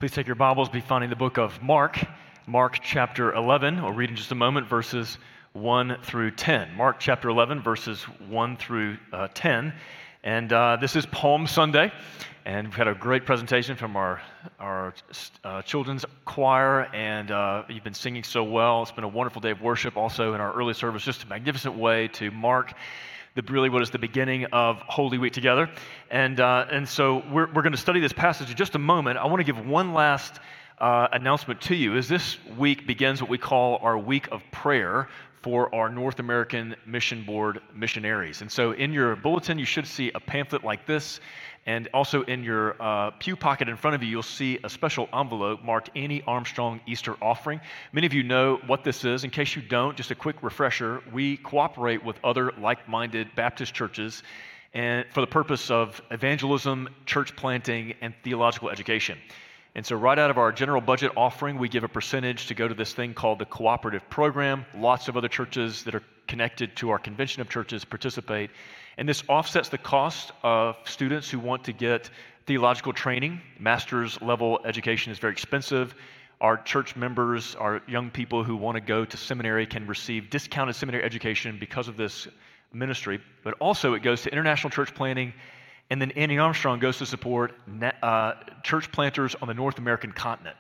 Please take your Bibles, be finding the book of Mark, Mark chapter 11. We'll read in just a moment verses 1 through 10. Mark chapter 11, verses 1 through 10. And this is Palm Sunday, and we've had a great presentation from our children's choir, and you've been singing so well. It's been a wonderful day of worship also in our early service, just a magnificent way to mark really what is the beginning of Holy Week together. And so we're going to study this passage in just a moment. I want to give one last announcement to you. As this week begins what we call our week of prayer for our North American Mission Board missionaries. And so in your bulletin, you should see a pamphlet like this. And also in your pew pocket in front of you, you'll see a special envelope marked Annie Armstrong Easter Offering. Many of you know what this is. In case you don't, just a quick refresher, we cooperate with other like-minded Baptist churches and for the purpose of evangelism, church planting, and theological education. And so right out of our general budget offering, we give a percentage to go to this thing called the Cooperative Program. Lots of other churches that are connected to our convention of churches participate. And this offsets the cost of students who want to get theological training. Master's level education is very expensive. Our church members, our young people who want to go to seminary can receive discounted seminary education because of this ministry. But also it goes to international church planting. And then Annie Armstrong goes to support church planters on the North American continent.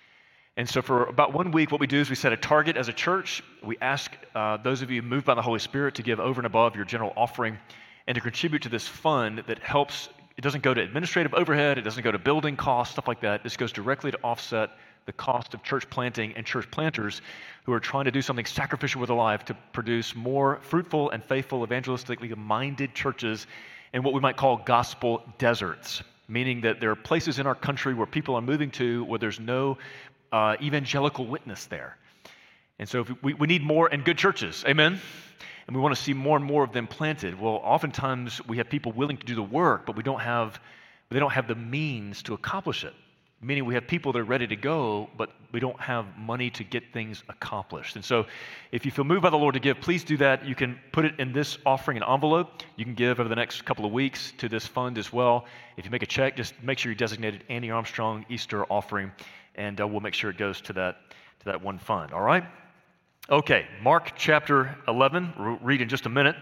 And so for about 1 week, what we do is we set a target as a church. We ask those of you moved by the Holy Spirit to give over and above your general offering and to contribute to this fund that helps. It doesn't go to administrative overhead. It doesn't go to building costs, stuff like that. This goes directly to offset the cost of church planting and church planters who are trying to do something sacrificial with their life to produce more fruitful and faithful, evangelistically minded churches in what we might call gospel deserts, meaning that there are places in our country where people are moving to where there's no evangelical witness there. And so we need more and good churches, amen? And we want to see more and more of them planted. Well, oftentimes we have people willing to do the work, but they don't have the means to accomplish it. Meaning we have people that are ready to go, but we don't have money to get things accomplished. And so if you feel moved by the Lord to give, please do that. You can put it in this offering and envelope. You can give over the next couple of weeks to this fund as well. If you make a check, just make sure you designated Annie Armstrong Easter Offering, and we'll make sure it goes to that one fund, all right? Okay, Mark chapter 11, we'll read in just a minute.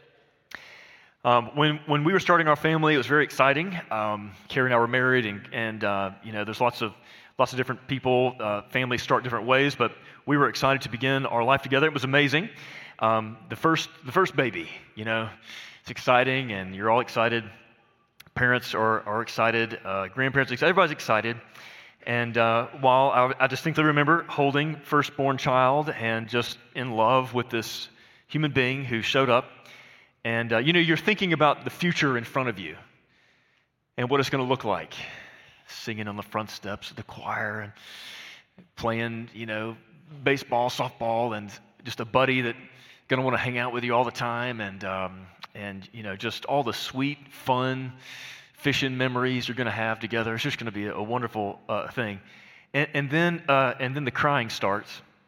When we were starting our family, it was very exciting. Carrie and I were married, and there's lots of different people. Families start different ways, but we were excited to begin our life together. It was amazing. The first baby, it's exciting, and you're all excited. Parents are excited. Grandparents are excited. Everybody's excited. And while I distinctly remember holding firstborn child and just in love with this human being who showed up. And, you're thinking about the future in front of you and what it's going to look like. Singing on the front steps of the choir and playing, baseball, softball, and just a buddy that's going to want to hang out with you all the time. And just all the sweet, fun, fishing memories you're going to have together. It's just going to be a wonderful thing. And then the crying starts.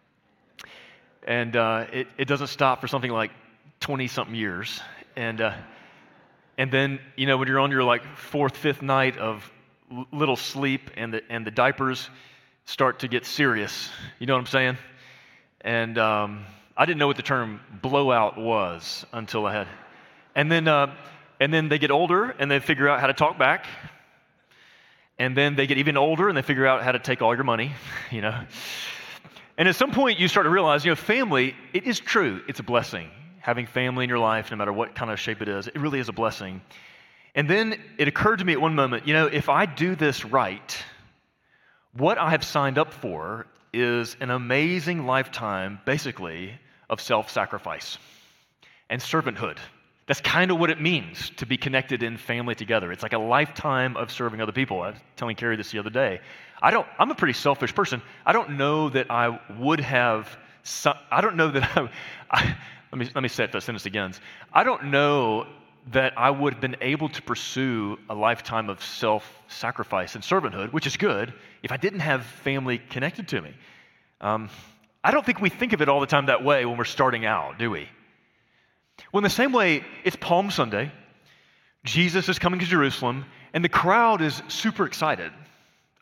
And it doesn't stop for something like 20-something years, and then when you're on your fourth, fifth night of little sleep, and the diapers start to get serious. You know what I'm saying? And I didn't know what the term blowout was until I had, and then they get older and they figure out how to talk back, and then they get even older and they figure out how to take all your money, And at some point you start to realize, family, it is true, it's a blessing. Having family in your life, no matter what kind of shape it is, it really is a blessing. And then it occurred to me at one moment, if I do this right, what I have signed up for is an amazing lifetime, basically, of self-sacrifice and servanthood. That's kind of what it means to be connected in family together. It's like a lifetime of serving other people. I was telling Carrie this the other day. I'm a pretty selfish person. I don't know that I would have, Let me say that sentence again. I don't know that I would have been able to pursue a lifetime of self-sacrifice and servanthood, which is good, if I didn't have family connected to me. I don't think we think of it all the time that way when we're starting out, do we? Well, in the same way, it's Palm Sunday. Jesus is coming to Jerusalem, and the crowd is super excited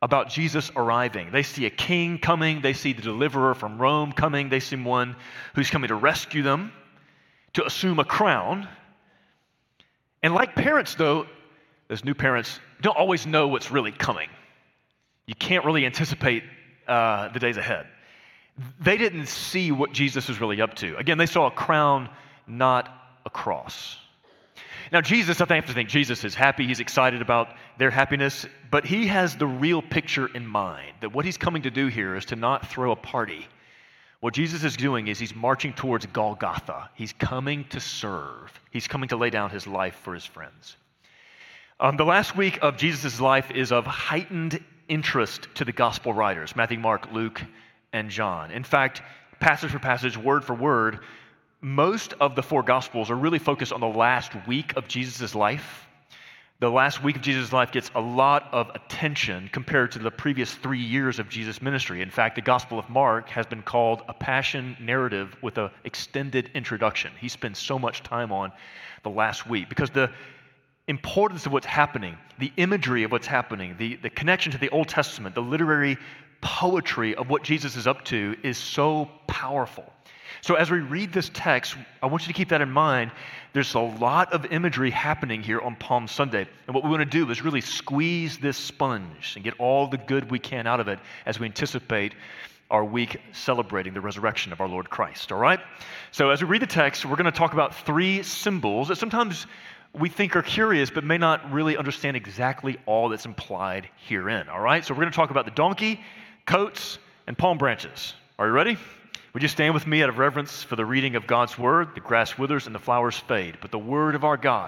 about Jesus arriving. They see a king coming. They see the deliverer from Rome coming. They see one who's coming to rescue them, to assume a crown. And like parents, though, those new parents don't always know what's really coming. You can't really anticipate the days ahead. They didn't see what Jesus was really up to. Again, they saw a crown, not a cross. Now, Jesus, I have to think Jesus is happy. He's excited about their happiness, but he has the real picture in mind, that what he's coming to do here is to not throw a party. What Jesus is doing is he's marching towards Golgotha. He's coming to serve. He's coming to lay down his life for his friends. The last week of Jesus' life is of heightened interest to the gospel writers, Matthew, Mark, Luke, and John. In fact, passage for passage, word for word, most of the four Gospels are really focused on the last week of Jesus' life. The last week of Jesus' life gets a lot of attention compared to the previous 3 years of Jesus' ministry. In fact, the Gospel of Mark has been called a passion narrative with an extended introduction. He spends so much time on the last week because the importance of what's happening, the imagery of what's happening, the connection to the Old Testament, the literary poetry of what Jesus is up to is so powerful. So as we read this text, I want you to keep that in mind. There's a lot of imagery happening here on Palm Sunday. And what we want to do is really squeeze this sponge and get all the good we can out of it as we anticipate our week celebrating the resurrection of our Lord Christ, all right? So as we read the text, we're going to talk about 3 symbols that sometimes we think are curious but may not really understand exactly all that's implied herein, all right? So we're going to talk about the donkey, coats, and palm branches. Are you ready? Would you stand with me out of reverence for the reading of God's word? The grass withers and the flowers fade, but the word of our God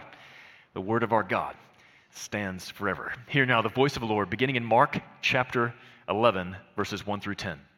stands forever. Hear now the voice of the Lord, beginning in Mark chapter 11, verses 1 through 10.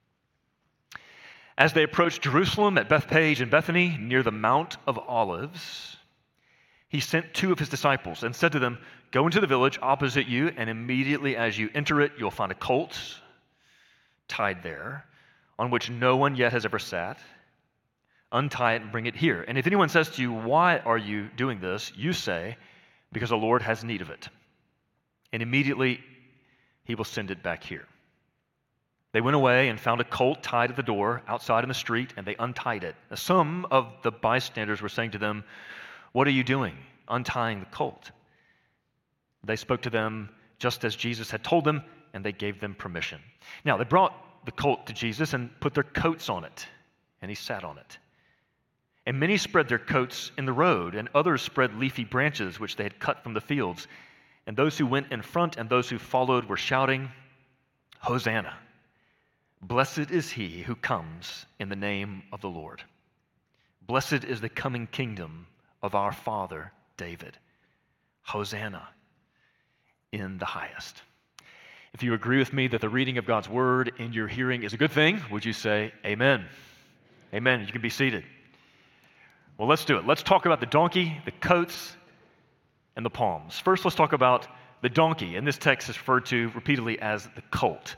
As they approached Jerusalem at Bethphage and Bethany, near the Mount of Olives, he sent 2 of his disciples and said to them, "Go into the village opposite you, and immediately as you enter it, you'll find a colt tied there, on which no one yet has ever sat. Untie it and bring it here. And if anyone says to you, 'Why are you doing this?' you say, 'Because the Lord has need of it.' And immediately he will send it back here." They went away and found a colt tied at the door outside in the street, and they untied it. Now, some of the bystanders were saying to them, "What are you doing, untying the colt?" They spoke to them just as Jesus had told them, and they gave them permission. Now, they brought the colt to Jesus and put their coats on it, and he sat on it. And many spread their coats in the road, and others spread leafy branches which they had cut from the fields. And those who went in front and those who followed were shouting, "Hosanna! Blessed is he who comes in the name of the Lord. Blessed is the coming kingdom of our father David. Hosanna in the highest." If you agree with me that the reading of God's word in your hearing is a good thing, would you say amen? Amen. You can be seated. Well, let's do it. Let's talk about the donkey, the coats, and the palms. First, let's talk about the donkey. And this text is referred to repeatedly as the colt.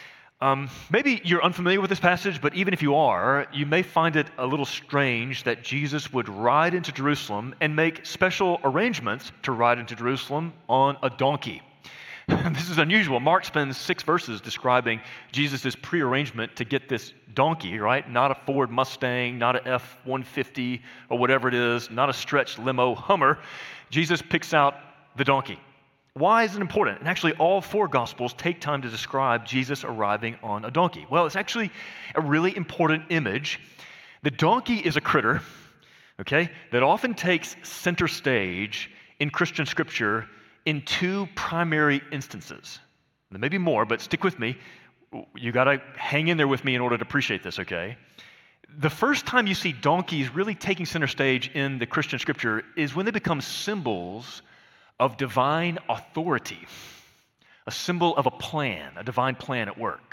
Maybe you're unfamiliar with this passage, but even if you are, you may find it a little strange that Jesus would ride into Jerusalem and make special arrangements to ride into Jerusalem on a donkey. This is unusual. Mark spends 6 verses describing Jesus' prearrangement to get this donkey, right? Not a Ford Mustang, not a F-150 or whatever it is, not a stretched limo Hummer. Jesus picks out the donkey. Why is it important? And actually, all 4 Gospels take time to describe Jesus arriving on a donkey. Well, it's actually a really important image. The donkey is a critter, okay, that often takes center stage in Christian scripture in 2 primary instances. There may be more, but stick with me. You got to hang in there with me in order to appreciate this, okay? The first time you see donkeys really taking center stage in the Christian scripture is when they become symbols of divine authority, a symbol of a plan, a divine plan at work.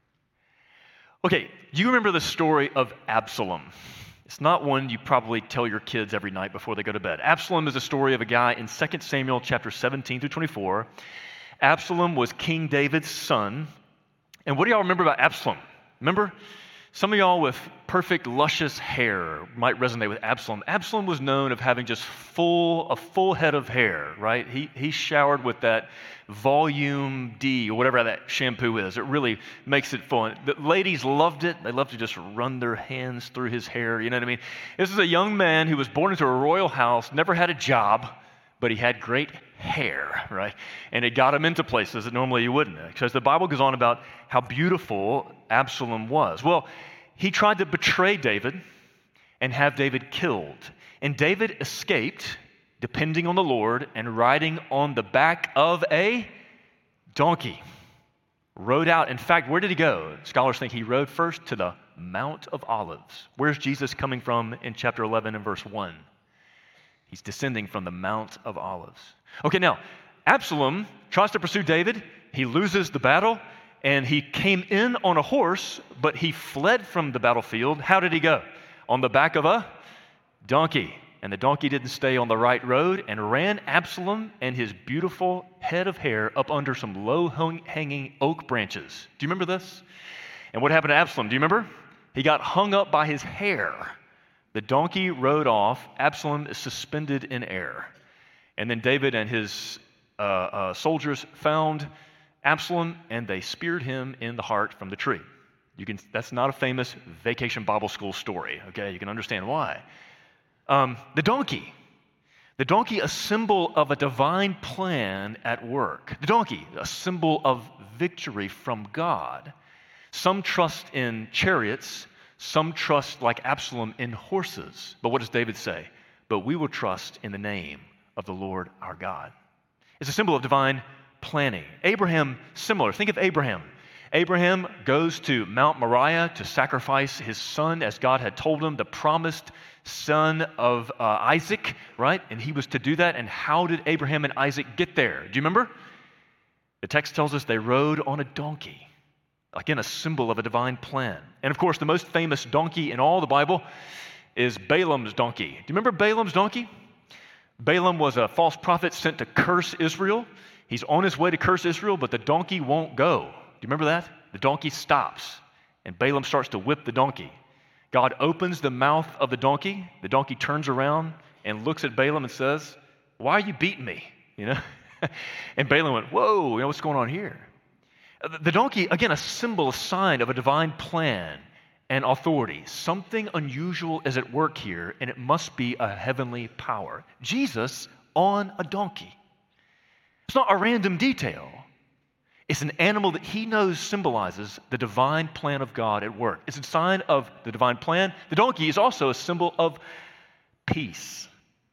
Okay, do you remember the story of Absalom? It's not one you probably tell your kids every night before they go to bed. Absalom is a story of a guy in 2 Samuel chapter 17 through 24. Absalom was King David's son. And what do y'all remember about Absalom? Remember? Some of y'all with perfect, luscious hair might resonate with Absalom. Absalom was known of having just a full head of hair, right? He showered with that Volume D or whatever that shampoo is. It really makes it fun. The ladies loved it. They loved to just run their hands through his hair. You know what I mean? This is a young man who was born into a royal house, never had a job, but he had great hair, right? And it got him into places that normally you wouldn't. Because the Bible goes on about how beautiful Absalom was. Well, he tried to betray David and have David killed. And David escaped, depending on the Lord, and riding on the back of a donkey. Rode out. In fact, where did he go? Scholars think he rode first to the Mount of Olives. Where's Jesus coming from in chapter 11 and verse 1? He's descending from the Mount of Olives. Okay, now, Absalom tries to pursue David. He loses the battle, and he came in on a horse, but he fled from the battlefield. How did he go? On the back of a donkey. And the donkey didn't stay on the right road and ran Absalom and his beautiful head of hair up under some low-hanging oak branches. Do you remember this? And what happened to Absalom? Do you remember? He got hung up by his hair. The donkey rode off. Absalom is suspended in air. And then David and his soldiers found Absalom, and they speared him in the heart from the tree. That's not a famous Vacation Bible School story, okay? You can understand why. The donkey, a symbol of a divine plan at work. The donkey, a symbol of victory from God. Some trust in chariots, some trust, like Absalom, in horses. But what does David say? But we will trust in the name of the Lord our God. It's a symbol of divine planning. Abraham, similar. Think of Abraham. Abraham goes to Mount Moriah to sacrifice his son as God had told him, the promised son of Isaac, right? And he was to do that. And how did Abraham and Isaac get there? Do you remember? The text tells us they rode on a donkey. Again, a symbol of a divine plan. And of course, the most famous donkey in all the Bible is Balaam's donkey. Do you remember Balaam's donkey? Balaam was a false prophet sent to curse Israel. He's on his way to curse Israel, but the donkey won't go. Do you remember that? The donkey stops, and Balaam starts to whip the donkey. God opens the mouth of the donkey. The donkey turns around and looks at Balaam and says, "Why are you beating me?" You know? And Balaam went, "Whoa, what's going on here?" The donkey, again, a symbol, a sign of a divine plan and authority. Something unusual is at work here, and it must be a heavenly power. Jesus on a donkey. It's not a random detail. It's an animal that he knows symbolizes the divine plan of God at work. It's a sign of the divine plan. The donkey is also a symbol of peace.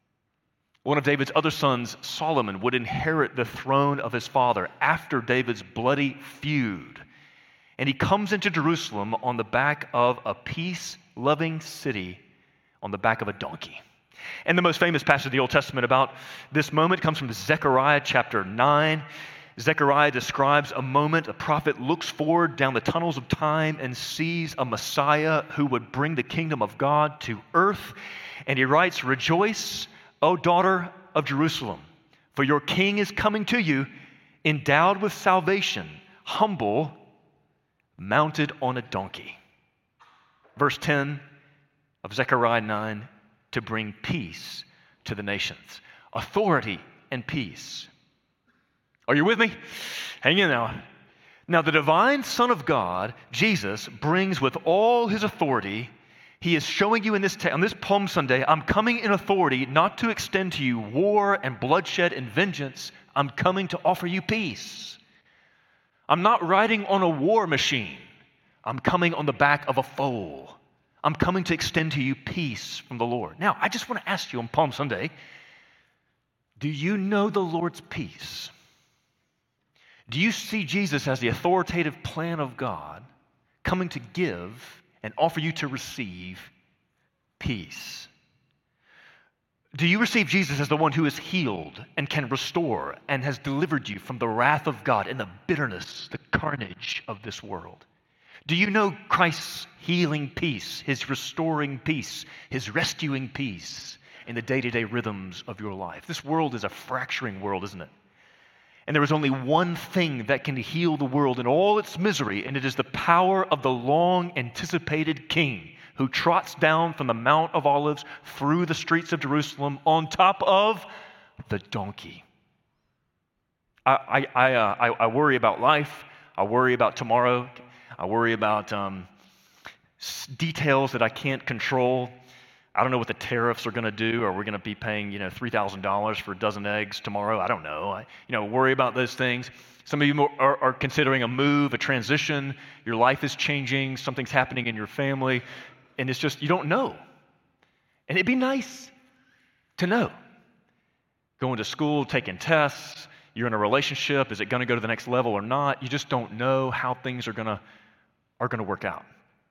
One of David's other sons, Solomon, would inherit the throne of his father after David's bloody feud. And he comes into Jerusalem on the back of a peace-loving city, on the back of a donkey. And the most famous passage of the Old Testament about this moment comes from Zechariah chapter 9. Zechariah describes a moment a prophet looks forward down the tunnels of time and sees a Messiah who would bring the kingdom of God to earth. And he writes, "Rejoice, O daughter of Jerusalem, for your king is coming to you, endowed with salvation, humble, mounted on a donkey." Verse 10 of Zechariah 9, to bring peace to the nations. Authority and peace. Are you with me? Hang in now. Now, the divine Son of God, Jesus, brings with all his authority. He is showing you in on this Palm Sunday, I'm coming in authority not to extend to you war and bloodshed and vengeance. I'm coming to offer you peace. I'm not riding on a war machine. I'm coming on the back of a foal. I'm coming to extend to you peace from the Lord. Now, I just want to ask you on Palm Sunday, do you know the Lord's peace? Do you see Jesus as the authoritative plan of God coming to give and offer you to receive peace? Do you receive Jesus as the one who is healed and can restore and has delivered you from the wrath of God and the bitterness, the carnage of this world? Do you know Christ's healing peace, his restoring peace, his rescuing peace in the day-to-day rhythms of your life? This world is a fracturing world, isn't it? And there is only one thing that can heal the world in all its misery, and it is the power of the long-anticipated King who trots down from the Mount of Olives through the streets of Jerusalem on top of the donkey. I worry about life. I worry about tomorrow. I worry about details that I can't control. I don't know what the tariffs are going to do. Are we going to be paying, $3,000 for a dozen eggs tomorrow? I don't know. I worry about those things. Some of you are considering a move, a transition. Your life is changing. Something's happening in your family. And it's just, you don't know. And it'd be nice to know. Going to school, taking tests, you're in a relationship. Is it going to go to the next level or not? You just don't know how things are going to work out.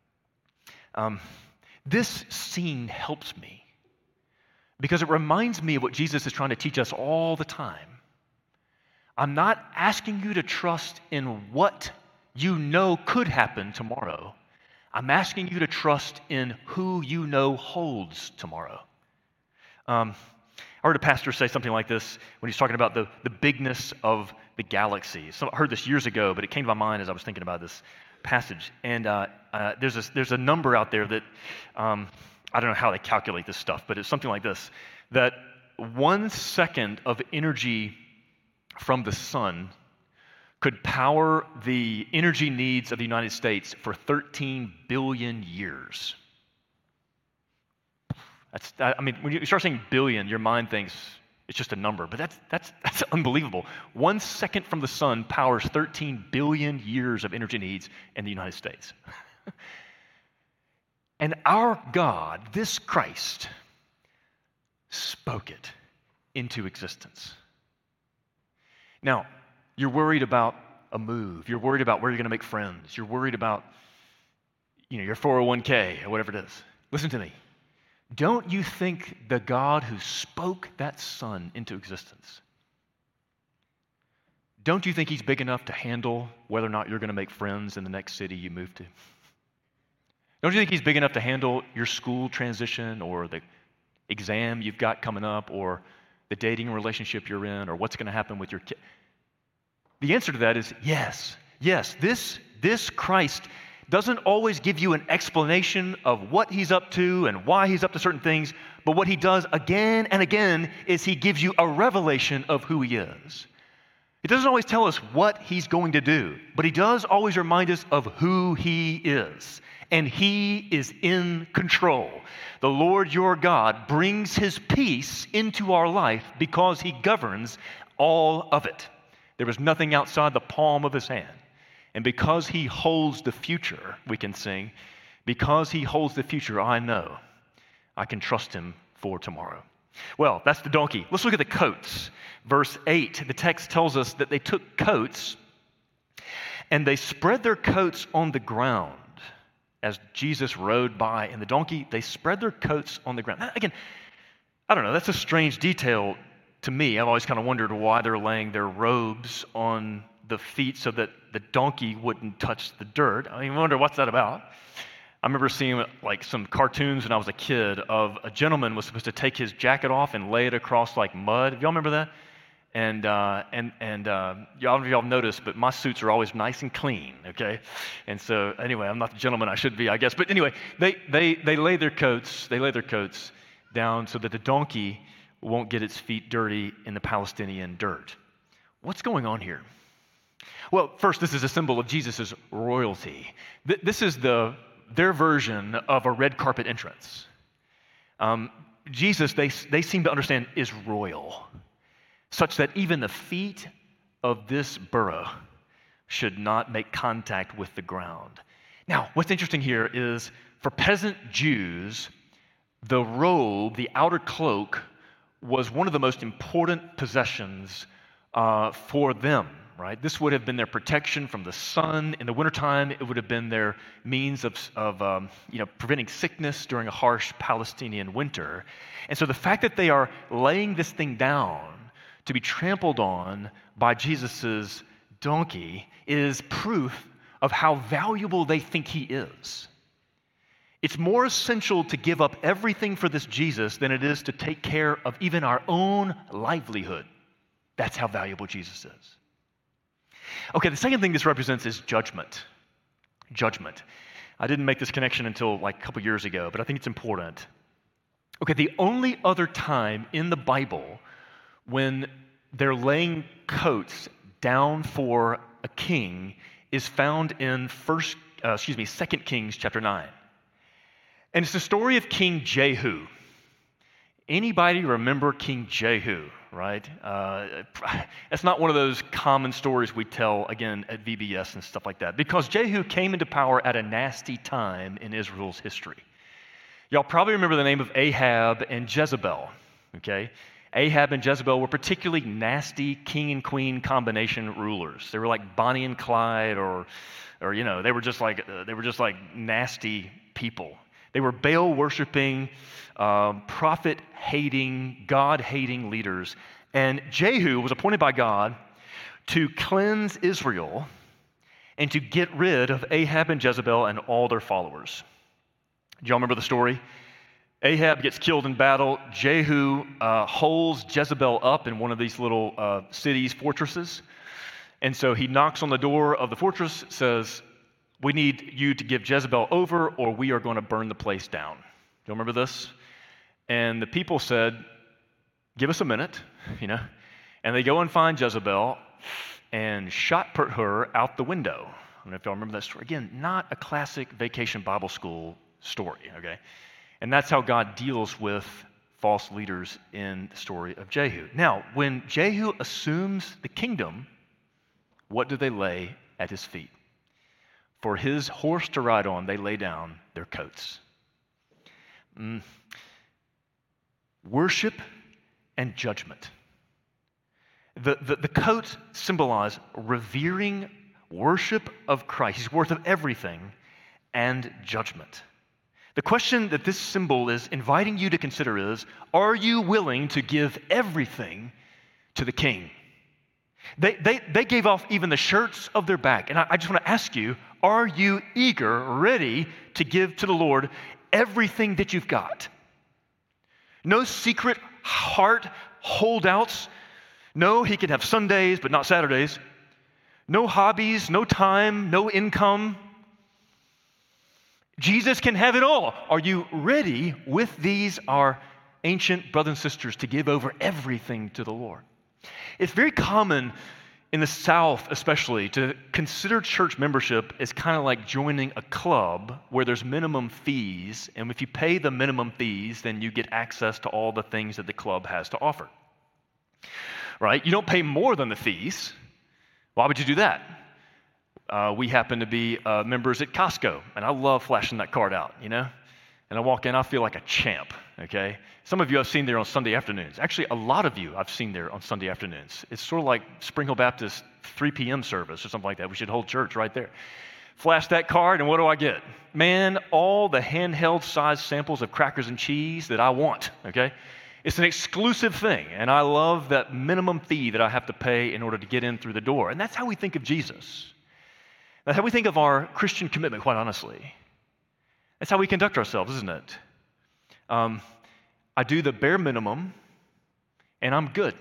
This scene helps me because it reminds me of what Jesus is trying to teach us all the time. I'm not asking you to trust in what you know could happen tomorrow. I'm asking you to trust in who you know holds tomorrow. I heard a pastor say something like this when he's talking about the bigness of the galaxy. So I heard this years ago, but it came to my mind as I was thinking about this passage. And there's a number out there that, I don't know how they calculate this stuff, but it's something like this, that 1 second of energy from the sun could power the energy needs of the United States for 13 billion years. When you start saying billion, your mind thinks it's just a number, but that's unbelievable. 1 second from the sun powers 13 billion years of energy needs in the United States. And our God, this Christ, spoke it into existence. Now, you're worried about a move. You're worried about where you're going to make friends. You're worried about, your 401k or whatever it is. Listen to me. Don't you think the God who spoke that sun into existence, don't you think he's big enough to handle whether or not you're going to make friends in the next city you move to? Don't you think he's big enough to handle your school transition or the exam you've got coming up or the dating relationship you're in or what's going to happen with your kid? The answer to that is yes. Yes, this Christ doesn't always give you an explanation of what he's up to and why he's up to certain things, but what he does again and again is he gives you a revelation of who he is. He doesn't always tell us what he's going to do, but he does always remind us of who he is. And he is in control. The Lord your God brings his peace into our life because he governs all of it. There is nothing outside the palm of his hand. And because he holds the future, we can sing, because he holds the future, I know I can trust him for tomorrow. Well, that's the donkey. Let's look at the coats. Verse 8, the text tells us that they took coats and they spread their coats on the ground. As Jesus rode by in the donkey, they spread their coats on the ground. Now, again, I don't know, that's a strange detail to me. I've always kind of wondered why they're laying their robes on the feet so that the donkey wouldn't touch the dirt. I wonder what's that about. I remember seeing like some cartoons when I was a kid of a gentleman was supposed to take his jacket off and lay it across like mud. Y'all remember that? And y'all noticed, but my suits are always nice and clean, okay? And so anyway, I'm not the gentleman I should be, I guess. But anyway, they lay their coats down so that the donkey won't get its feet dirty in the Palestinian dirt. What's going on here? Well, first, this is a symbol of Jesus' royalty. This is their version of a red carpet entrance. Jesus, they seem to understand, is royal, such that even the feet of this burro should not make contact with the ground. Now, what's interesting here is for peasant Jews, the robe, the outer cloak, was one of the most important possessions for them, right? This would have been their protection from the sun. In the wintertime, it would have been their means of preventing sickness during a harsh Palestinian winter. And so the fact that they are laying this thing down to be trampled on by Jesus' donkey is proof of how valuable they think he is. It's more essential to give up everything for this Jesus than it is to take care of even our own livelihood. That's how valuable Jesus is. Okay, the second thing this represents is judgment. Judgment. I didn't make this connection until like a couple years ago, but I think it's important. Okay, the only other time in the Bible when they're laying coats down for a king is found in 2 Kings chapter 9. And it's the story of King Jehu. Anybody remember King Jehu, right? That's not one of those common stories we tell, again, at VBS and stuff like that, because Jehu came into power at a nasty time in Israel's history. Y'all probably remember the name of Ahab and Jezebel, okay? Ahab and Jezebel were particularly nasty king and queen combination rulers. They were like Bonnie and Clyde, or they were just like nasty people. They were Baal-worshiping, prophet-hating, God-hating leaders. And Jehu was appointed by God to cleanse Israel and to get rid of Ahab and Jezebel and all their followers. Do y'all remember the story? Ahab gets killed in battle. Jehu holds Jezebel up in one of these little cities, fortresses. And so he knocks on the door of the fortress, says, "We need you to give Jezebel over, or we are going to burn the place down." Do you remember this? And the people said, "Give us a minute," And they go and find Jezebel and shot put her out the window. I don't know if y'all remember that story. Again, not a classic vacation Bible school story, okay? And that's how God deals with false leaders in the story of Jehu. Now, when Jehu assumes the kingdom, what do they lay at his feet? For his horse to ride on, they lay down their coats. Worship and judgment. The coats symbolize revering worship of Christ. He's worth of everything, and judgment. The question that this symbol is inviting you to consider is, are you willing to give everything to the king? They gave off even the shirts of their back. And I just want to ask you, are you eager, ready to give to the Lord everything that you've got? No secret heart holdouts. No, he can have Sundays, but not Saturdays. No hobbies, no time, no income. Jesus can have it all. Are you ready with these, our ancient brothers and sisters, to give over everything to the Lord? It's very common in the South especially to consider church membership as kind of like joining a club where there's minimum fees, and if you pay the minimum fees, then you get access to all the things that the club has to offer. Right? You don't pay more than the fees. Why would you do that? We happen to be members at Costco, and I love flashing that card out, And I walk in, I feel like a champ, okay? Some of you I've seen there on Sunday afternoons. Actually, a lot of you I've seen there on Sunday afternoons. It's sort of like Spring Hill Baptist 3 p.m. service or something like that. We should hold church right there. Flash that card, and what do I get? Man, all the handheld-sized samples of crackers and cheese that I want, okay? It's an exclusive thing, and I love that minimum fee that I have to pay in order to get in through the door. And that's how we think of Jesus. That's how we think of our Christian commitment, quite honestly. That's how we conduct ourselves, isn't it? I do the bare minimum, and I'm good.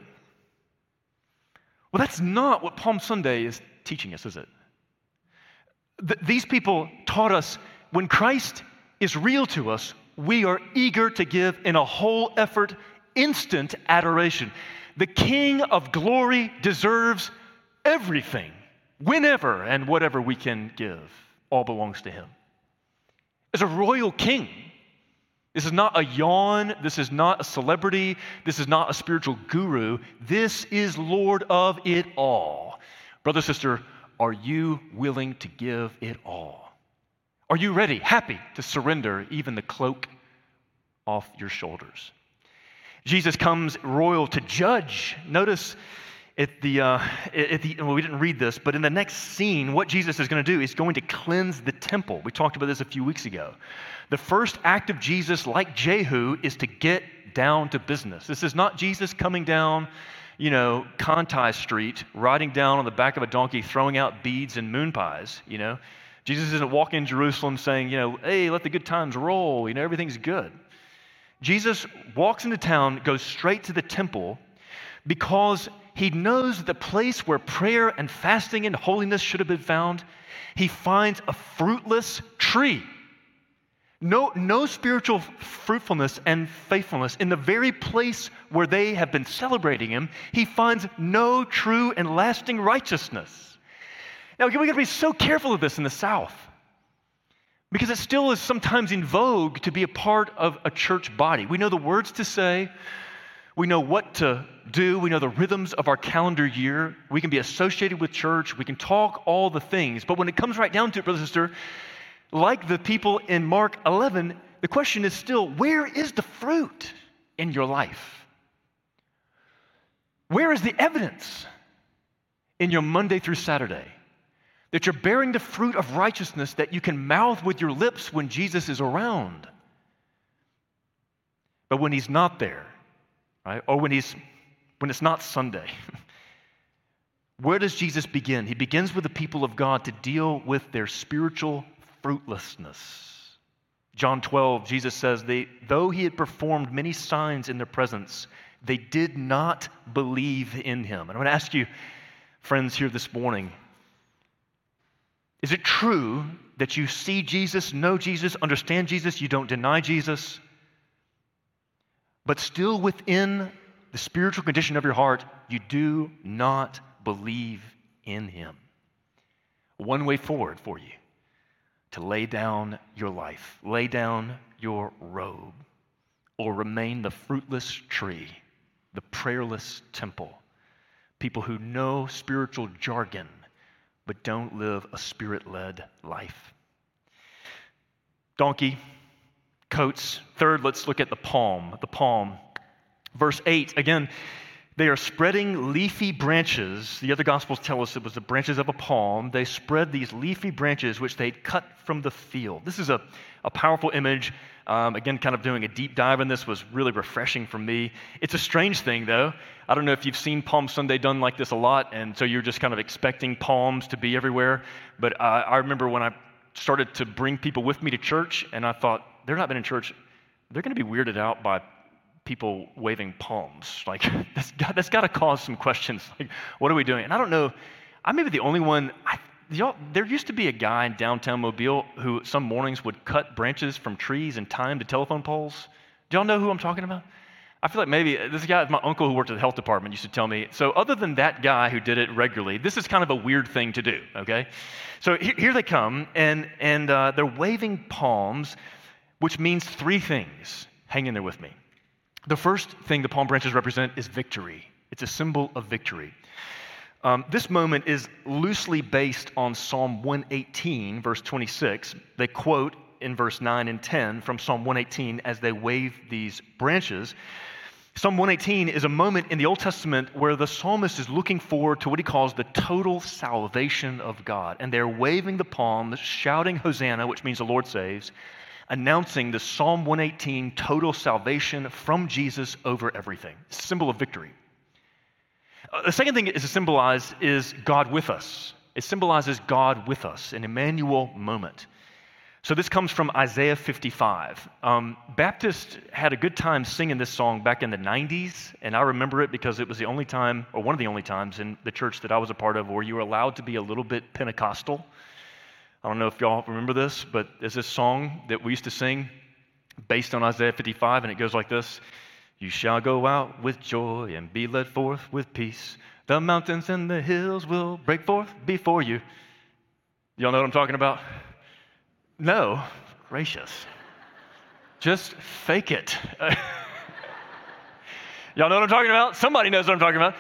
Well, that's not what Palm Sunday is teaching us, is it? These people taught us when Christ is real to us, we are eager to give in a whole effort, instant adoration. The King of glory deserves everything, whenever and whatever we can give. All belongs to him. As a royal king, this is not a yawn, this is not a celebrity, this is not a spiritual guru, this is Lord of it all. Brother, sister, are you willing to give it all? Are you ready, happy to surrender even the cloak off your shoulders? Jesus comes royal to judge. Notice well, we didn't read this, but in the next scene, what Jesus is going to do is going to cleanse the temple. We talked about this a few weeks ago. The first act of Jesus, like Jehu, is to get down to business. This is not Jesus coming down, Conti Street, riding down on the back of a donkey, throwing out beads and moon pies, Jesus isn't walking in Jerusalem saying, hey, let the good times roll, everything's good. Jesus walks into town, goes straight to the temple, because he knows the place where prayer and fasting and holiness should have been found. He finds a fruitless, tree. No spiritual fruitfulness and faithfulness. In the very place where they have been celebrating him, he finds no true and lasting righteousness. Now, we got to be so careful of this in the South, because it still is sometimes in vogue to be a part of a church body. We know the words to say. We know what to do. We know the rhythms of our calendar year. We can be associated with church. We can talk all the things. But when it comes right down to it, brother and sister, like the people in Mark 11, the question is still, where is the fruit in your life? Where is the evidence in your Monday through Saturday that you're bearing the fruit of righteousness that you can mouth with your lips when Jesus is around? But when he's not there, right? Or when it's not Sunday, where does Jesus begin? He begins with the people of God to deal with their spiritual fruitlessness. John 12, Jesus says, though he had performed many signs in their presence, they did not believe in him. And I want to ask you, friends, here this morning, is it true that you see Jesus, know Jesus, understand Jesus, you don't deny Jesus, but still within the spiritual condition of your heart, you do not believe in him? One way forward for you: to lay down your life, lay down your robe, or remain the fruitless tree, the prayerless temple, people who know spiritual jargon but don't live a spirit-led life. Donkey, coats. Third, let's look at the palm. The palm. Verse 8, again, they are spreading leafy branches. The other Gospels tell us it was the branches of a palm. They spread these leafy branches which they'd cut from the field. This is a powerful image. Again, kind of doing a deep dive in this was really refreshing for me. It's a strange thing, though. I don't know if you've seen Palm Sunday done like this a lot, and so you're just kind of expecting palms to be everywhere. But I remember when I started to bring people with me to church, and I thought, they're not been in church, they're going to be weirded out by people waving palms. Like, that's got to cause some questions. Like, what are we doing? And I don't know, I may be the only one. There used to be a guy in downtown Mobile who some mornings would cut branches from trees and tie them to telephone poles. Do y'all know who I'm talking about? I feel like maybe this guy, my uncle who worked at the health department, used to tell me. So other than that guy who did it regularly, this is kind of a weird thing to do, okay? So here they come, and they're waving palms, which means three things. Hang in there with me. The first thing the palm branches represent is victory. It's a symbol of victory. This moment is loosely based on Psalm 118, verse 26. They quote in verse 9 and 10 from Psalm 118 as they wave these branches. Psalm 118 is a moment in the Old Testament where the psalmist is looking forward to what he calls the total salvation of God. And they're waving the palms, shouting Hosanna, which means the Lord saves, announcing the Psalm 118 total salvation from Jesus over everything. It's a symbol of victory. The second thing it is symbolized is God with us. It symbolizes God with us, an Emmanuel moment. So this comes from Isaiah 55. Baptists had a good time singing this song back in the 90s, and I remember it because it was the only time, or one of the only times in the church that I was a part of where you were allowed to be a little bit Pentecostal. I don't know if y'all remember this, but there's this song that we used to sing based on Isaiah 55, and it goes like this. You shall go out with joy and be led forth with peace. The mountains and the hills will break forth before you. Y'all know what I'm talking about? No, gracious. Just fake it. Y'all know what I'm talking about? Somebody knows what I'm talking about.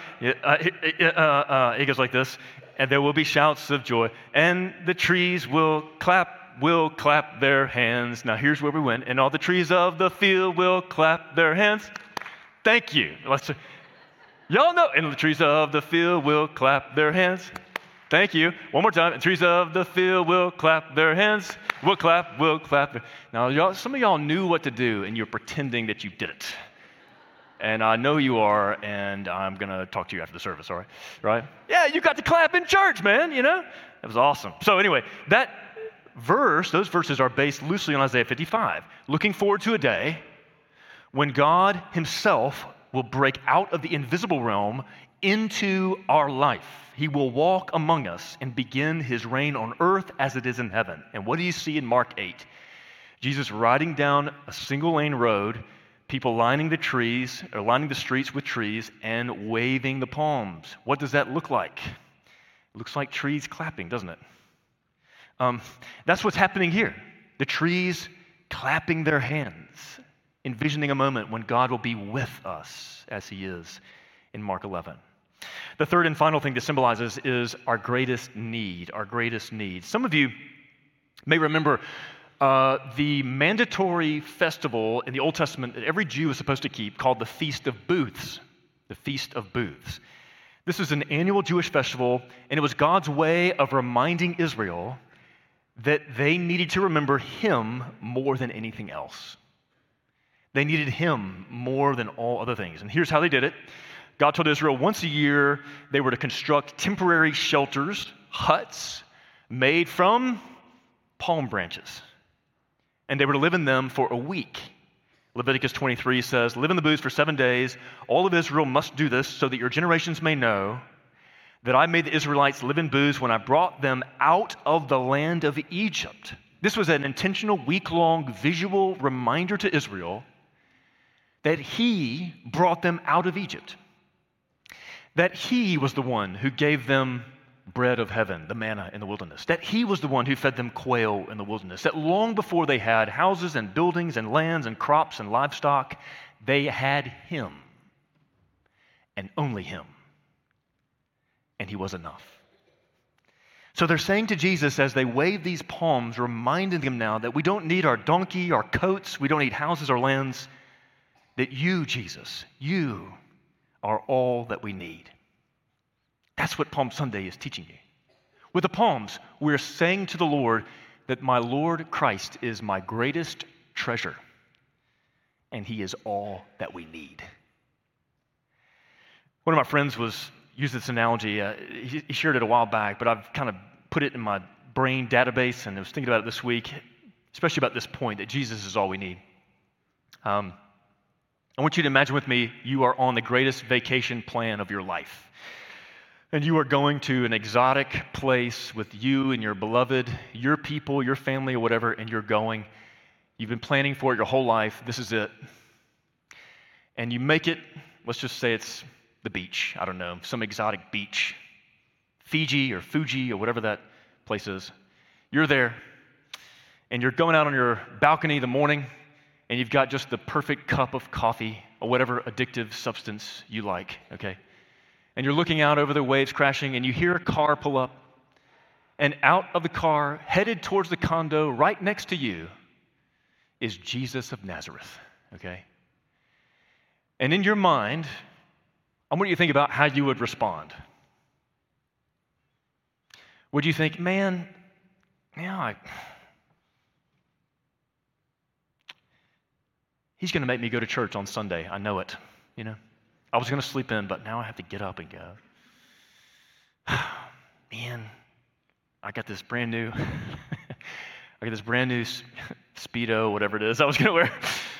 It goes like this. And there will be shouts of joy, and the trees will clap their hands. Now here's where we went. And all the trees of the field will clap their hands. Thank you. Y'all know. And the trees of the field will clap their hands. Thank you. One more time. And trees of the field will clap their hands. Will clap. Now, some of y'all knew what to do, and you're pretending that you did it. And I know you are, and I'm going to talk to you after the service, all right? Right? Yeah, you got to clap in church, man, you know? That was awesome. So anyway, those verses are based loosely on Isaiah 55, looking forward to a day when God himself will break out of the invisible realm into our life. He will walk among us and begin his reign on earth as it is in heaven. And what do you see in Mark 8? Jesus riding down a single lane road, people lining the streets with trees and waving the palms. What does that look like? It looks like trees clapping, doesn't it? That's what's happening here. The trees clapping their hands, envisioning a moment when God will be with us as he is in Mark 11. The third and final thing this symbolizes is our greatest need, Some of you may remember the mandatory festival in the Old Testament that every Jew was supposed to keep called the Feast of Booths. The Feast of Booths. This was an annual Jewish festival, and it was God's way of reminding Israel that they needed to remember him more than anything else. They needed him more than all other things. And here's how they did it. God told Israel once a year they were to construct temporary shelters, huts, made from palm branches. And they were to live in them for a week. Leviticus 23 says, live in the booths for 7 days. All of Israel must do this so that your generations may know that I made the Israelites live in booths when I brought them out of the land of Egypt. This was an intentional week-long visual reminder to Israel that he brought them out of Egypt. That he was the one who gave them bread of heaven, the manna in the wilderness. That he was the one who fed them quail in the wilderness. That long before they had houses and buildings and lands and crops and livestock, they had him and only him. And he was enough. So they're saying to Jesus as they wave these palms, reminding him now that we don't need our donkey, our coats, we don't need houses or lands, that you, Jesus, you are all that we need. That's what Palm Sunday is teaching you. With the palms, we're saying to the Lord that my Lord Christ is my greatest treasure, and he is all that we need. One of my friends used this analogy. He shared it a while back, but I've kind of put it in my brain database, and I was thinking about it this week, especially about this point that Jesus is all we need. I want you to imagine with me, you are on the greatest vacation plan of your life. And you are going to an exotic place with you and your beloved, your people, your family, or whatever, and you're going. You've been planning for it your whole life. This is it. And you make it, let's just say it's the beach. I don't know, some exotic beach. Fiji or Fuji or whatever that place is. You're there, and you're going out on your balcony in the morning, and you've got just the perfect cup of coffee or whatever addictive substance you like, okay? And you're looking out over the waves crashing, and you hear a car pull up, and out of the car, headed towards the condo right next to you, is Jesus of Nazareth, okay? And in your mind, I want you to think about how you would respond. Would you think, man, he's going to make me go to church on Sunday. I know it, you know. I was going to sleep in, but now I have to get up and go. Man, I got this brand new Speedo, whatever it is I was going to wear.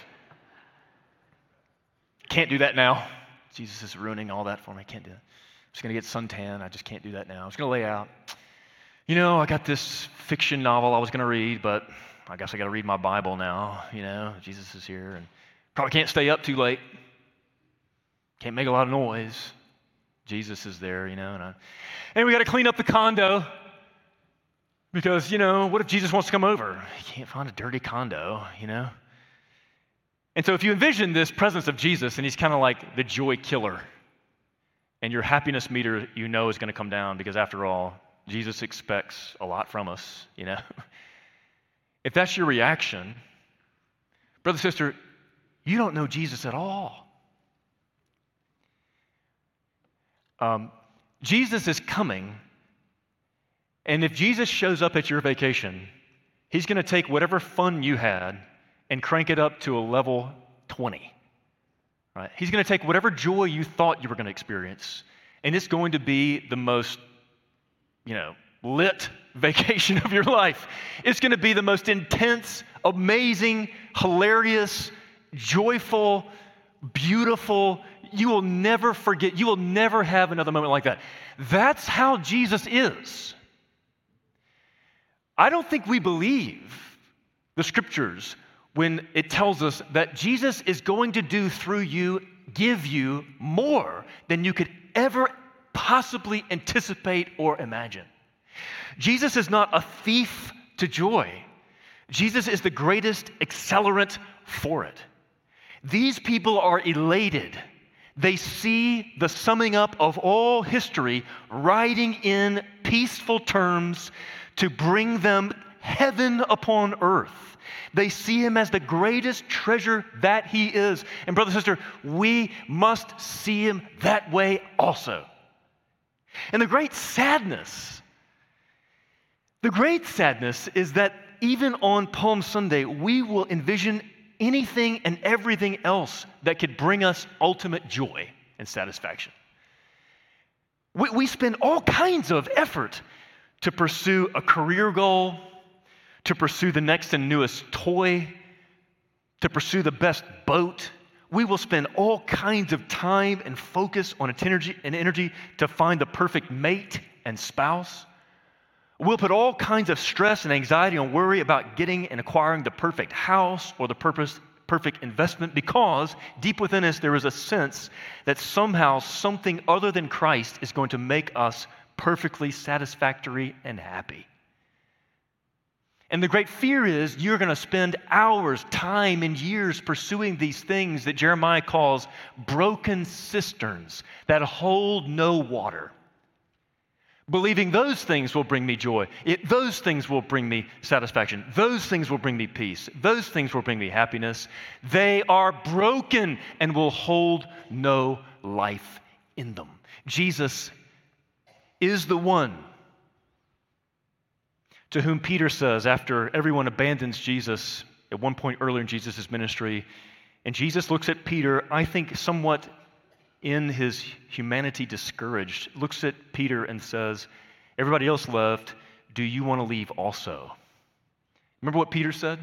Can't do that now. Jesus is ruining all that for me. I can't do it. I'm just going to get suntan. I just can't do that now. I was going to lay out. You know, I got this fiction novel I was going to read, but I guess I got to read my Bible now. You know, Jesus is here, and probably can't stay up too late. Can't make a lot of noise. Jesus is there, you know. And we got to clean up the condo because, you know, what if Jesus wants to come over? He can't find a dirty condo, you know. And so if you envision this presence of Jesus, and he's kind of like the joy killer, and your happiness meter, you know, is going to come down because, after all, Jesus expects a lot from us, you know. If that's your reaction, brother, sister, you don't know Jesus at all. Jesus is coming, and if Jesus shows up at your vacation, he's going to take whatever fun you had and crank it up to a level 20. Right? He's going to take whatever joy you thought you were going to experience, and it's going to be the most, you know, lit vacation of your life. It's going to be the most intense, amazing, hilarious, joyful, beautiful. you will never forget, you will never have another moment like that. That's how Jesus is. I don't think we believe the scriptures when it tells us that Jesus is going to do through you, give you more than you could ever possibly anticipate or imagine. Jesus is not a thief to joy. Jesus is the greatest accelerant for it. These people are elated. They see the summing up of all history riding in peaceful terms to bring them heaven upon earth. They see him as the greatest treasure that he is. And brother, sister, we must see him that way also. And the great sadness is that even on Palm Sunday, we will envision anything and everything else that could bring us ultimate joy and satisfaction. We spend all kinds of effort to pursue a career goal, to pursue the next and newest toy, to pursue the best boat. We will spend all kinds of time and focus on energy to find the perfect mate and spouse. We'll put all kinds of stress and anxiety and worry about getting and acquiring the perfect house or the perfect investment, because deep within us there is a sense that somehow something other than Christ is going to make us perfectly satisfactory and happy. And the great fear is you're going to spend hours, time, and years pursuing these things that Jeremiah calls broken cisterns that hold no water. Believing those things will bring me joy. Those things will bring me satisfaction. Those things will bring me peace. Those things will bring me happiness. They are broken and will hold no life in them. Jesus is the one to whom Peter says, after everyone abandons Jesus at one point earlier in Jesus' ministry, and Jesus looks at Peter, I think somewhat in his humanity discouraged, looks at Peter and says, everybody else left, do you want to leave also? Remember what Peter said?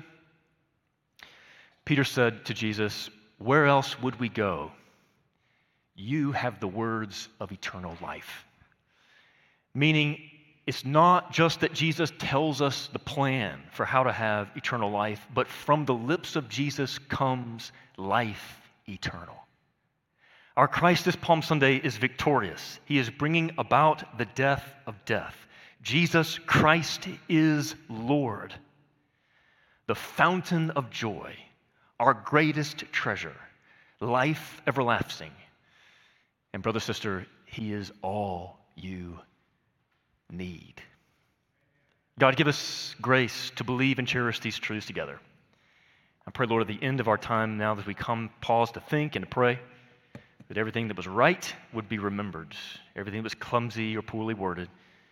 Peter said to Jesus, where else would we go? You have the words of eternal life. Meaning, it's not just that Jesus tells us the plan for how to have eternal life, but from the lips of Jesus comes life eternal. Our Christ this Palm Sunday is victorious. He is bringing about the death of death. Jesus Christ is Lord, the fountain of joy, our greatest treasure, life everlasting. And brother, sister, he is all you need. God, give us grace to believe and cherish these truths together. I pray, Lord, at the end of our time now, as we pause to think and to pray, that everything that was right would be remembered. Everything that was clumsy or poorly worded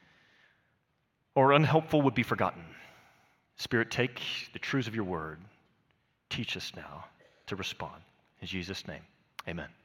or unhelpful would be forgotten. Spirit, take the truths of your word. Teach us now to respond. In Jesus' name, amen.